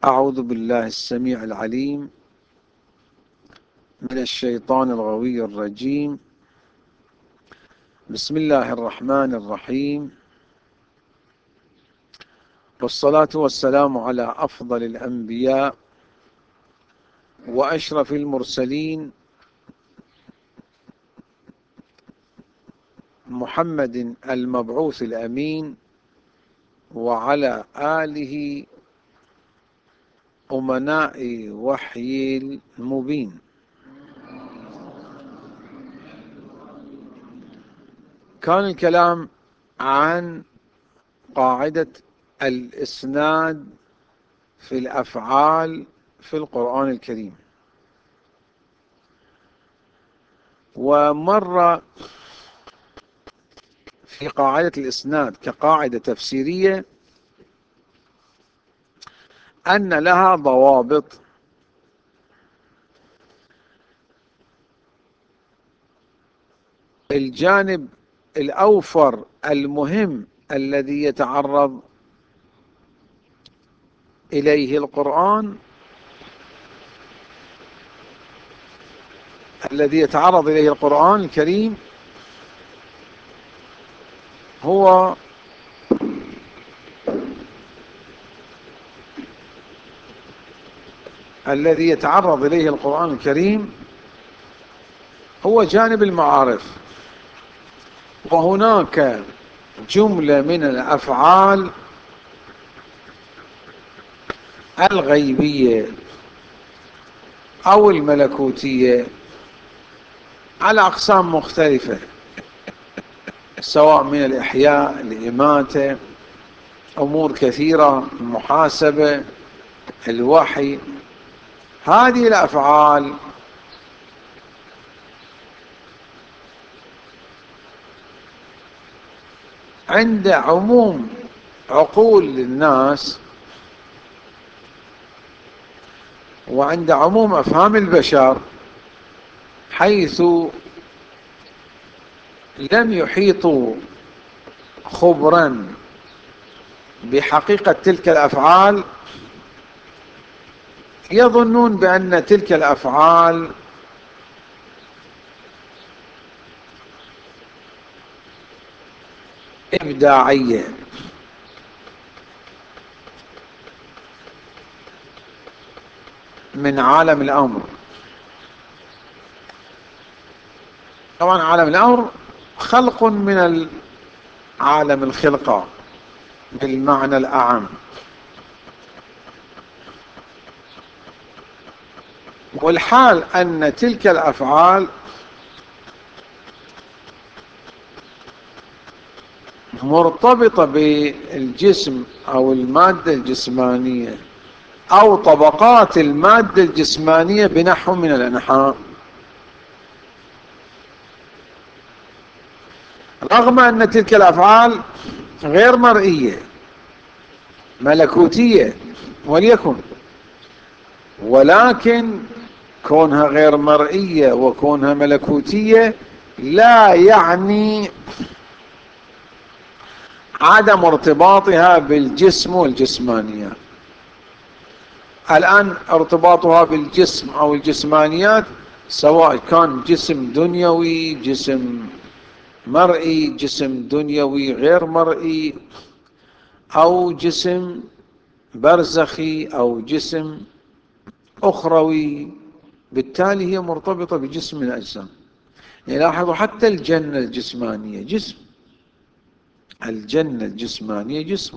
أعوذ بالله السميع العليم من الشيطان الغوي الرجيم. بسم الله الرحمن الرحيم، والصلاة والسلام على أفضل الأنبياء وأشرف المرسلين محمد المبعوث الأمين، وعلى آله أمناء وحي المبين. كان الكلام عن قاعدة الإسناد في الأفعال في القرآن الكريم، ومر في قاعدة الإسناد كقاعدة تفسيرية أن لها ضوابط. الجانب الأوفر المهم الذي يتعرض إليه القرآن، الكريم، هو جانب المعارف. وهناك جملة من الأفعال الغيبية أو الملكوتية على أقسام مختلفة، سواء من الإحياء، الإماتة، أمور كثيرة، المحاسبة، الوحي. هذه الأفعال عند عموم عقول الناس وعند عموم أفهام البشر، حيث لم يحيطوا خبرا بحقيقة تلك الأفعال، يظنون بأن تلك الأفعال إبداعية، من عالم الأمر. طبعا عالم الأمر خلق من عالم الخلقة بالمعنى الأعم، والحال أن تلك الأفعال مرتبطة بالجسم أو المادة الجسمانية أو طبقات المادة الجسمانية بنحو من الأنحاء، رغم أن تلك الأفعال غير مرئية، ملكوتية وليكن، ولكن كونها غير مرئية وكونها ملكوتية لا يعني عدم ارتباطها بالجسم والجسمانية. الآن ارتباطها بالجسم أو الجسمانيات، سواء كان جسم دنيوي، جسم مرئي، جسم دنيوي غير مرئي، أو جسم برزخي، أو جسم أخروي، بالتالي هي مرتبطة بجسم من الأجسام. لاحظوا حتى الجنة الجسمانية جسم، الجنة الجسمانية جسم،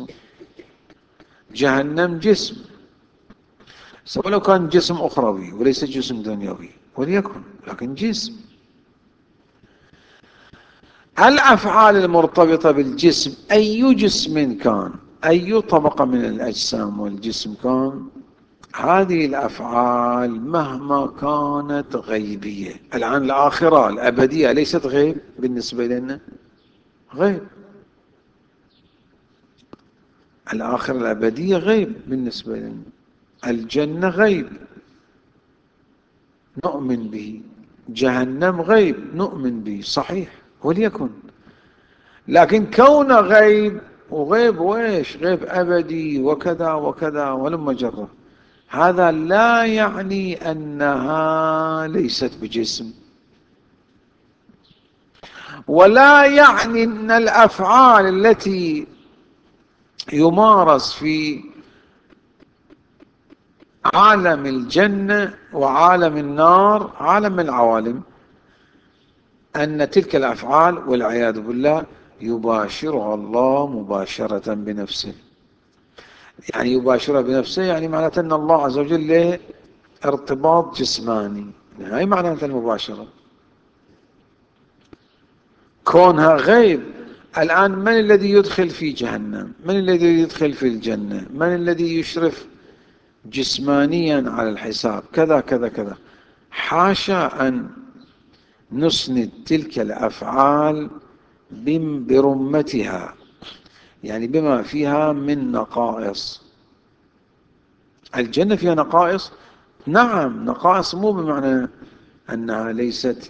جهنم جسم، سواء لو كان جسم أخروي وليس جسم دنيوي وليكن، لكن جسم. الأفعال المرتبطة بالجسم، أي جسم كان، أي طبقة من الأجسام والجسم كان، هذه الأفعال مهما كانت غيبية. الآن الآخرة الأبدية ليست غيب بالنسبة لنا؟ غيب. الآخرة الأبدية غيب بالنسبة لنا. الجنة غيب نؤمن به، جهنم غيب نؤمن به، صحيح وليكن، لكن كون غيب، وغيب وإيش؟ غيب أبدي وكذا وكذا ولما جرى. هذا لا يعني أنها ليست بجسم، ولا يعني أن الأفعال التي يمارس في عالم الجنة وعالم النار عالم العوالم أن تلك الأفعال والعياذ بالله يباشرها الله مباشرة بنفسه. يعني يباشرها بنفسه يعني معناته أن الله عز وجل له ارتباط جسماني، هاي معناته المباشرة. كونها غيب، الآن من الذي يدخل في جهنم؟ من الذي يدخل في الجنة؟ من الذي يشرف جسمانيا على الحساب كذا كذا كذا؟ حاشا أن نسند تلك الأفعال برمتها، يعني بما فيها من نقائص. الجنة فيها نقائص، نعم، نقائص مو بمعنى أنها ليست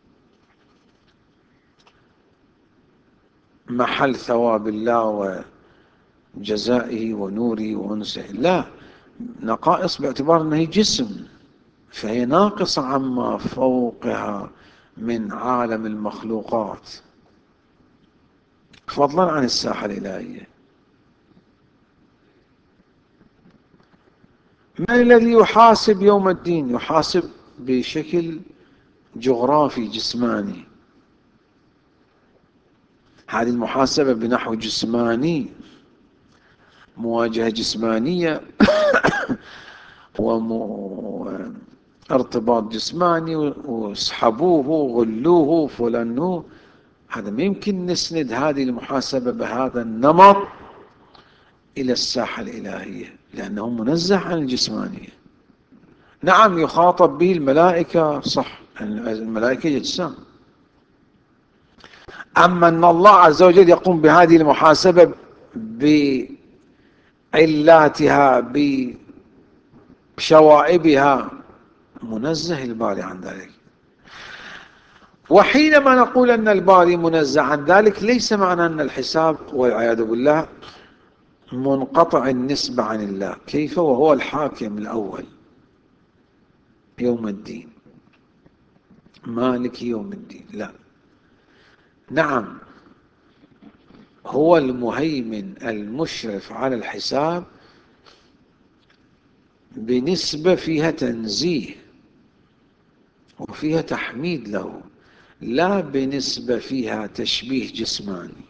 محل ثواب الله وجزائه ونوره وأنسه، لا، نقائص باعتبار أنها جسم، فهي ناقصة عما فوقها من عالم المخلوقات، فضلا عن الساحة الإلهية. من الذي يحاسب يوم الدين؟ يحاسب بشكل جغرافي جسماني، هذه المحاسبة بنحو جسماني، مواجهة جسمانية وارتباط جسماني، واسحبوه غلوه فلنوه. هذا ما يمكن نسند هذه المحاسبة بهذا النمط إلى الساحة الإلهية، لأنه منزه عن الجسمانية. نعم يخاطب به الملائكة، صح، الملائكة أجسام، أما أن الله عز وجل يقوم بهذه المحاسبة بعلاتها بشوائبها، منزه الباري عن ذلك. وحينما نقول أن الباري منزه عن ذلك ليس معنى أن الحساب والعياذ بالله منقطع النسبة عن الله، كيف وهو الحاكم الأول يوم الدين، مالك يوم الدين، لا، نعم هو المهيمن المشرف على الحساب بنسبة فيها تنزيه وفيها تحميد له، لا بنسبة فيها تشبيه جسماني.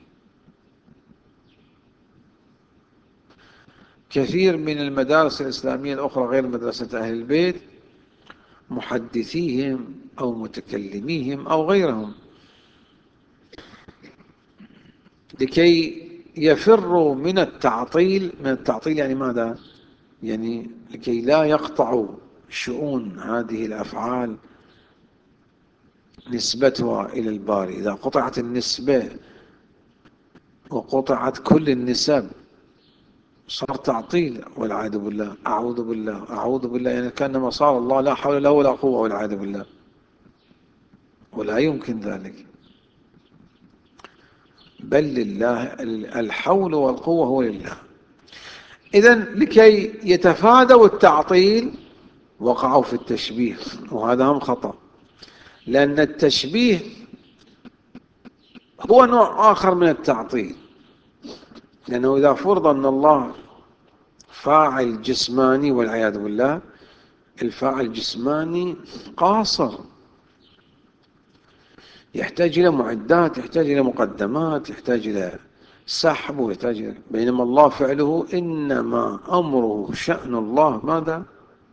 كثير من المدارس الإسلامية الأخرى غير مدرسة أهل البيت، محدثيهم أو متكلميهم أو غيرهم، لكي يفروا من التعطيل، من التعطيل يعني ماذا؟ يعني لكي لا يقطعوا شؤون هذه الأفعال نسبتها إلى الباري. إذا قطعت النسبة وقطعت كل النسب صار تعطيل والعياذ بالله، أعوذ بالله أعوذ بالله، يعني كأنما صار الله لا حول له ولا قوة والعياذ بالله، ولا يمكن ذلك، بل لله الحول والقوة هو لله. إذن لكي يتفادوا التعطيل وقعوا في التشبيه، وهذا هم خطأ، لأن التشبيه هو نوع آخر من التعطيل، لأنه إذا فرض أن الله فاعل جسماني والعياذ بالله، الفاعل الجسماني قاصر، يحتاج إلى معدات، يحتاج إلى مقدمات، يحتاج إلى سحب، بينما الله فعله إنما أمره شأن الله ماذا؟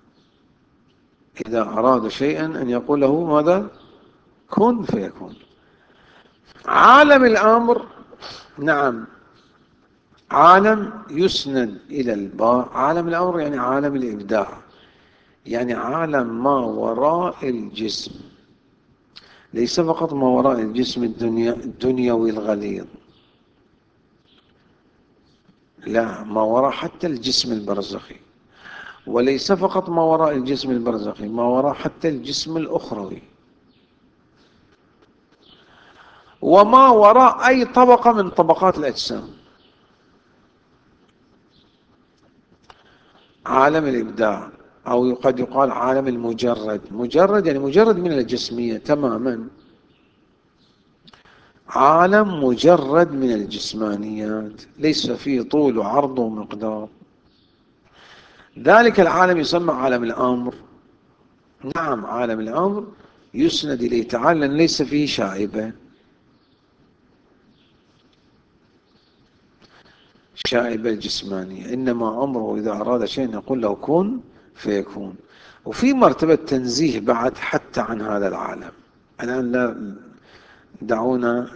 إذا أراد شيئا أن يقول له ماذا؟ كن فيكون. عالم الأمر، نعم، عالم يسند إلى البار، عالم الأمر يعني عالم الإبداع، يعني عالم ما وراء الجسم، ليس فقط ما وراء الجسم الدنيوي الغليظ، لا، ما وراء حتى الجسم البرزخي، وليس فقط ما وراء الجسم البرزخي، ما وراء حتى الجسم الأخروي، وما وراء أي طبقة من طبقات الأجسام. عالم الإبداع، أو قد يقال عالم المجرد. مجرد يعني مجرد من الجسمية تماما، عالم مجرد من الجسمانيات ليس فيه طول وعرض ومقدار. ذلك العالم يسمى عالم الأمر. نعم، عالم الأمر يسند إليه تعالى لأن ليس فيه شائبة. شائبة الجسمانية، إنما أمره إذا أراد شيئا يقول له كن فيكون. وفي مرتبة تنزيه بعد حتى عن هذا العالم. الآن لا، دعونا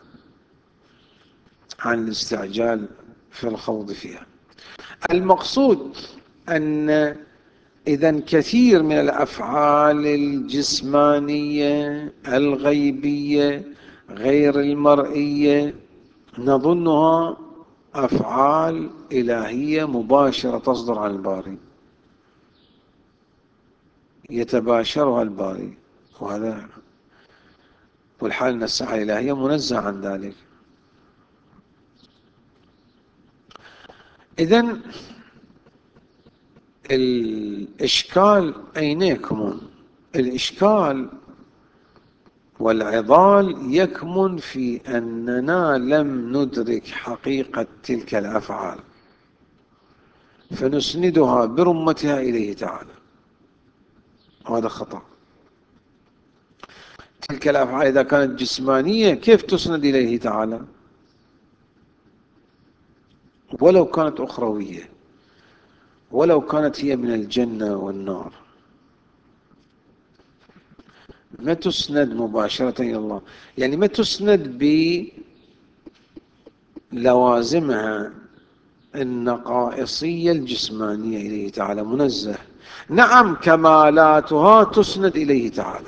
عن الاستعجال في الخوض فيها. المقصود أن إذا كثير من الأفعال الجسمانية الغيبية غير المرئية نظنها أفعال إلهية مباشرة تصدر عن الباري، يتباشرها الباري، وهذا والحال أن الساحة الإلهية منزه عن ذلك. إذن الإشكال أين يكمن؟ الإشكال والعضال يكمن في أننا لم ندرك حقيقة تلك الأفعال فنسندها برمتها إليه تعالى، وهذا خطأ. تلك الأفعال إذا كانت جسمانية كيف تسند إليه تعالى؟ ولو كانت أخروية، ولو كانت هي من الجنة والنار، ما تسند مباشرة إلى الله. يعني ما تسند بلوازمها النقائصية الجسمانية إليه تعالى، منزه. نعم، كمالاتها تسند إليه تعالى.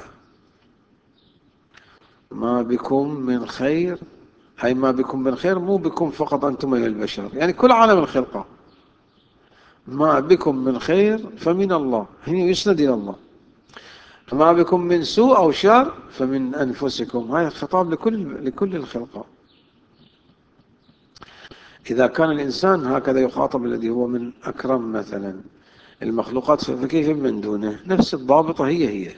ما بكم من خير، هي ما بكم من خير مو بكم فقط أنتم أيها البشر، يعني كل عالم الخلقة. ما بكم من خير فمن الله، هي يسند إلى الله. ما بكم من سوء أو شر فمن أنفسكم، هذا خطاب لكل الخلقة. إذا كان الإنسان هكذا يخاطب الذي هو من أكرم مثلا المخلوقات، فكيف من دونه؟ نفس الضابطة هي.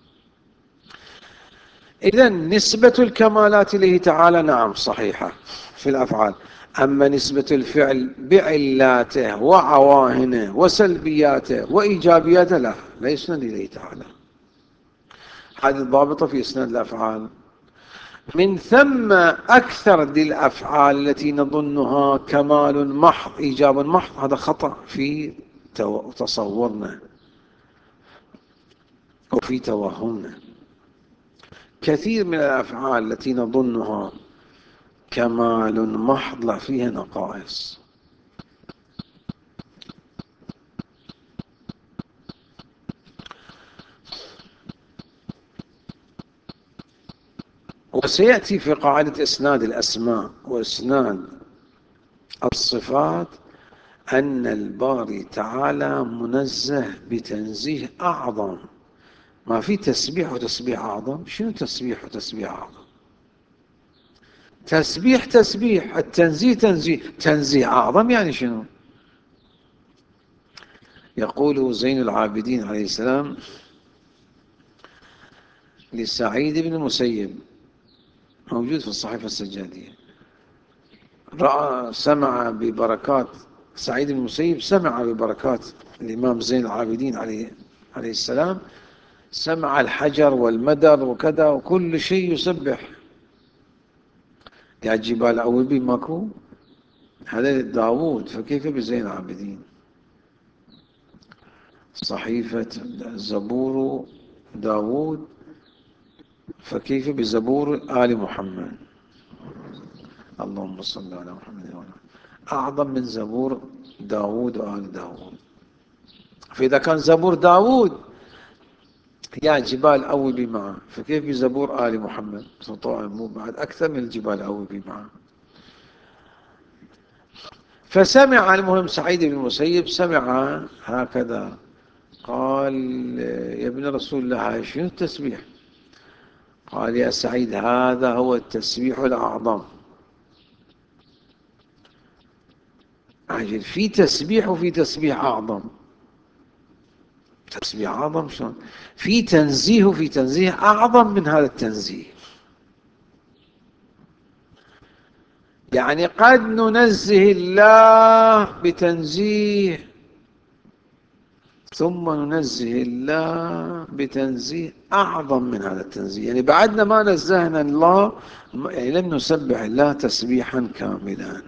إذا نسبة الكمالات إليه تعالى نعم صحيحة في الأفعال، أما نسبة الفعل بعلاته وعواهنه وسلبياته وإيجابياته لا يسند إليه تعالى. هذه الضابطة في إسناد الأفعال. من ثم أكثر ذي الأفعال التي نظنها كمال محض إيجاب محض، هذا خطأ في تصورنا وفي توهمنا. كثير من الأفعال التي نظنها كمال محض لا، فيها نقائص. وسيأتي في قاعدة إسناد الأسماء وإسناد الصفات أن الباري تعالى منزه بتنزيه أعظم. ما في تسبيح وتسبيح أعظم. شنو تسبيح وتسبيح أعظم؟ تسبيح، التنزيه تنزيه أعظم يعني شنو؟ يقول زين العابدين عليه السلام لسعيد بن المسيب، موجود في الصحيفة السجادية، سمع ببركات سعيد بن المسيب، سمع ببركات الإمام زين العابدين عليه السلام، سمع الحجر والمدر وكذا وكل شيء يسبح. يا جبال أوبي ماكو، هذا داوود، فكيف بزين العابدين؟ صحيفة زبور داوود، فكيف بزبور آل محمد؟ اللهم صل على محمد وعلى أعظم من زبور داوود وآل داوود. فإذا كان زبور داوود يا جبال أوبي معه، فكيف بزبور آل محمد؟ طبعا مو بعد أكثر من الجبال أوبي معه. فسمع المهم سعيد بن المسيب سمع هكذا، قال يا ابن رسول الله هاي شنو التسبيح؟ قال يا سعيد هذا هو التسبيح الأعظم. عجل، في تسبيح وفي تسبيح أعظم. تسبيح أعظم شلون؟ في تنزيه وفي تنزيه أعظم من هذا التنزيه. يعني قد ننزه الله بتنزيه، ثم ننزه الله بتنزيه أعظم من هذا التنزيه. يعني بعدنا ما نزهنا الله، يعني لم نسبح الله تسبيحا كاملا.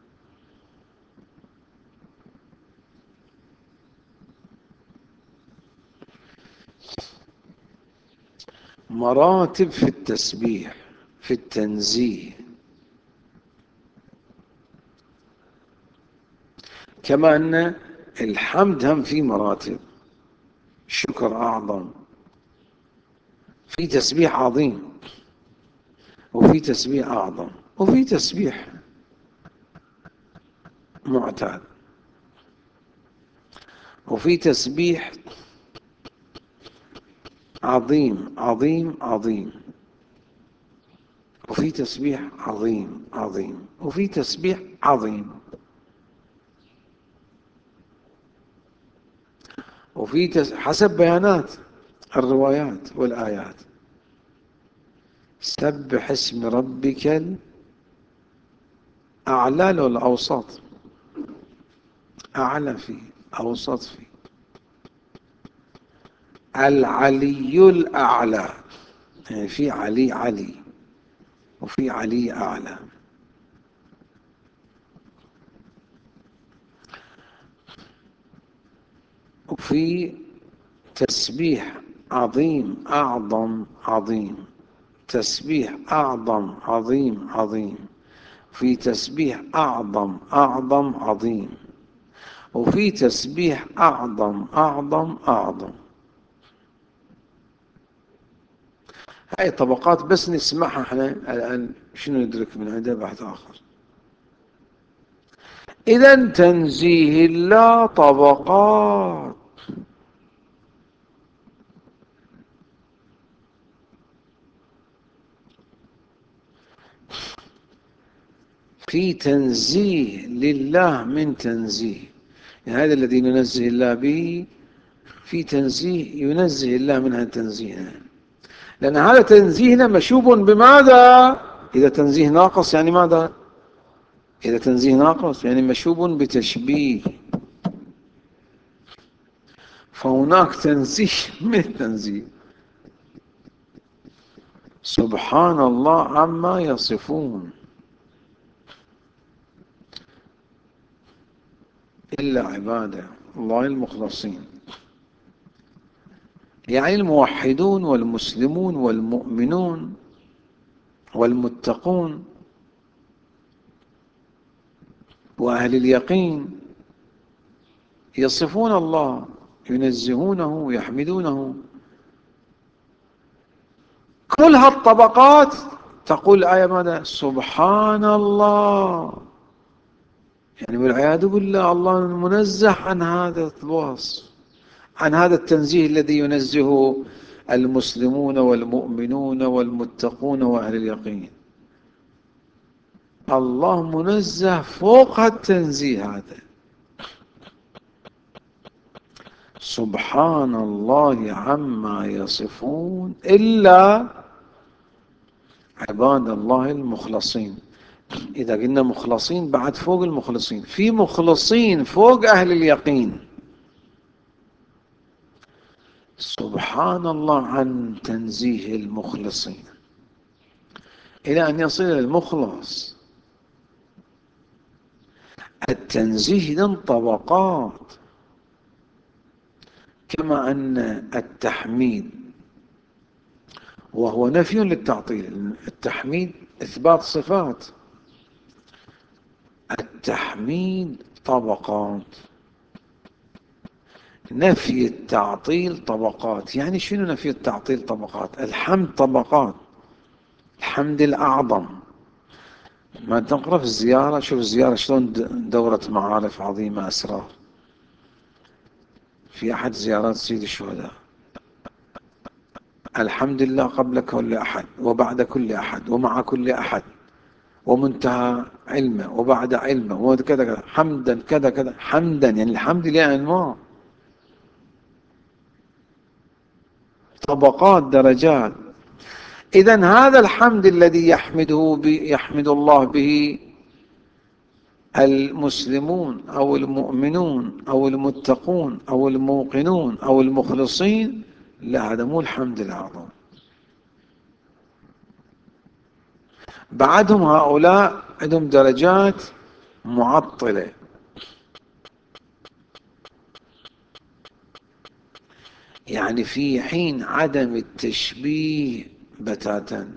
مراتب في التسبيح، في التنزيه، كما أن الحمد هم في مراتب، شكر أعظم، في تسبيح عظيم، وفي تسبيح أعظم، وفي تسبيح معتاد، وفي تسبيح عظيم عظيم عظيم، وفي تسبيح عظيم عظيم، وفي تسبيح عظيم، وفي حسب بيانات الروايات والآيات. سبح اسم ربك الأعلى ولا الأوسط؟ أعلى فيه، أوسط فيه، العلي الأعلى. يعني في علي علي، وفي علي أعلى. وفي تسبيح عظيم أعظم عظيم، تسبيح أعظم عظيم عظيم، في تسبيح أعظم أعظم عظيم، وفي تسبيح أعظم أعظم أعظم. هاي طبقات بس نسمعها احنا الآن، شنو ندرك من عندها بحث آخر. إذا تنزيه الله طبقات. في تنزيه لله من تنزيه، يعني هذا الذي ننزه الله به، في تنزيه ينزه الله منها تنزيها، لأن هذا تنزيهنا مشوب بماذا؟ إذا تنزيه ناقص يعني ماذا؟ إذا تنزيه ناقص يعني مشوب بتشبيه، فهناك تنزيه من تنزيه. سبحان الله عما يصفون إلا عباده الله المخلصين، يعني الموحدون والمسلمون والمؤمنون والمتقون وأهل اليقين يصفون الله، ينزهونه ويحمدونه. كل هالطبقات تقول الآية ماذا؟ سبحان الله. يعني والعياذ بالله الله منزه عن هذا الوصف، عن هذا التنزيه الذي ينزه المسلمون والمؤمنون والمتقون وأهل اليقين. الله منزه فوق التنزيه هذا. سبحان الله عما يصفون إلا عباد الله المخلصين. إذا قلنا مخلصين بعد فوق المخلصين، في مخلصين فوق أهل اليقين. سبحان الله عن تنزيه المخلصين إلى أن يصل المخلص. التنزيه إذن طبقات، كما أن التحميد وهو نفي للتعطيل، التحميد إثبات صفات، التحميد طبقات، نفي التعطيل طبقات. يعني شنو نفي التعطيل طبقات؟ الحمد طبقات، الحمد الأعظم. ما تقرأ في الزيارة، شوف الزيارة شلون دورة معارف عظيمة أسرار. في أحد زيارات سيد الشهداء، الحمد لله قبل كل أحد وبعد كل أحد ومع كل أحد ومنتهى علمه وبعد علمه وكذا كذا، حمدا كذا كذا، حمدا يعني الحمد لله أنواع. طبقات درجات. إذن هذا الحمد الذي يحمد الله به المسلمون أو المؤمنون أو المتقون أو الموقنون أو المخلصين، لا، هذا مو الحمد الأعظم. بعدهم هؤلاء عندهم درجات معطلة، يعني في حين عدم التشبيه بتاتا،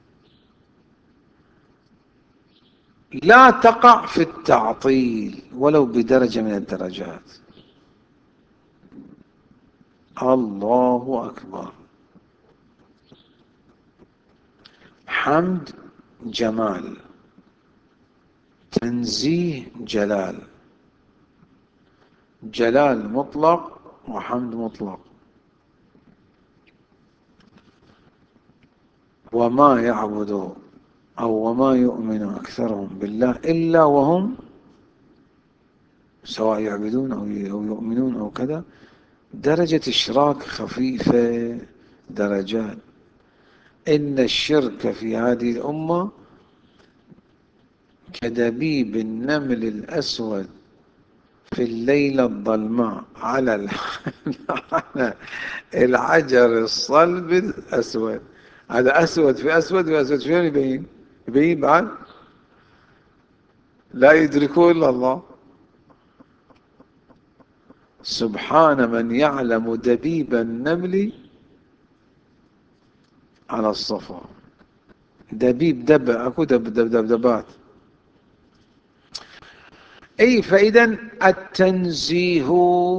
لا تقع في التعطيل ولو بدرجة من الدرجات. الله أكبر. حمد جمال، تنزيه جلال، جلال مطلق وحمد مطلق. وما يعبد أو وما يؤمن أكثرهم بالله إلا وهم، سواء يعبدون أو يؤمنون أو كذا، درجة إشراك خفيفة، درجات. إن الشرك في هذه الأمة كدبيب النمل الأسود في الليلة الظلماء على على الحجر الصلب الأسود. هذا أسود في أسود، وأسود شلون يبين؟ يبين بعد لا يدركه إلا الله. سبحان من يعلم دبيب النمل على الصفا. دبيب، دب، اكو دبات. اي، فاذا التنزيه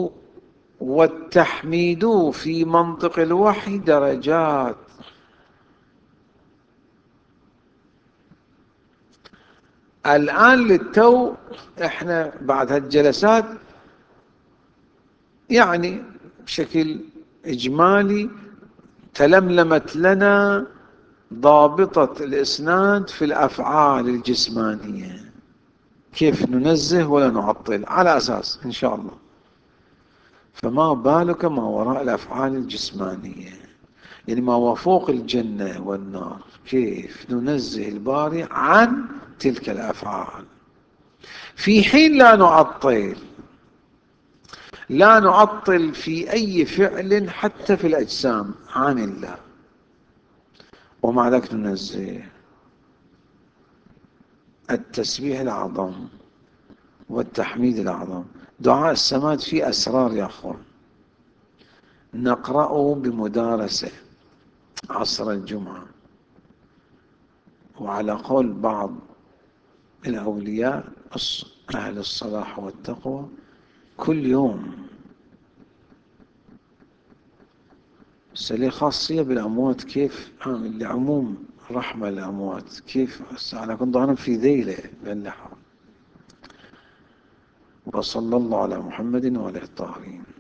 والتحميد في منطق الوحي درجات. الان للتو احنا بعد هالجلسات يعني بشكل اجمالي تلملمت لنا ضابطة الاسناد في الافعال الجسمانية، كيف ننزه ولا نعطل على أساس إن شاء الله. فما بالك ما وراء الأفعال الجسمانية، يعني ما هو فوق الجنة والنار، كيف ننزه الباري عن تلك الأفعال في حين لا نعطل في أي فعل حتى في الأجسام عن الله، ومع ذلك ننزه. التسبيح الأعظم والتحميد الأعظم، دعاء السماد فيه أسرار يا أخوان، نقرأه بمدارسة عصر الجمعة، وعلى قول بعض الأولياء أهل الصلاح والتقوى كل يوم. لي خاصية بالأموات، كيف لعموم رحمة الأموات، كيف أنا كنت ظاهرا في ذيلة باللحظة. وصلى الله على محمد وعلى الطاهرين.